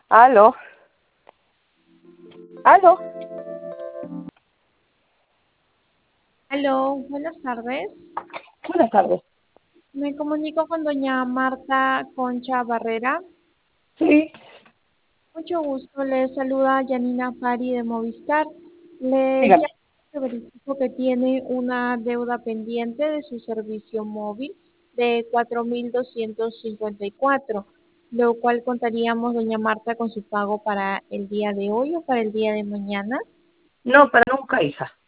Aló, aló. Aló, buenas tardes. Buenas tardes. Me comunico con doña Marta Concha Barrera. Sí, Mucho gusto, le saluda Yanina Fari de Movistar. Le dígame. llamo que verifico que tiene una deuda pendiente de su servicio móvil de 4.254, lo cual contaríamos, doña Marta, con su pago para el día de hoy o para el día de mañana. No, para nunca, hija.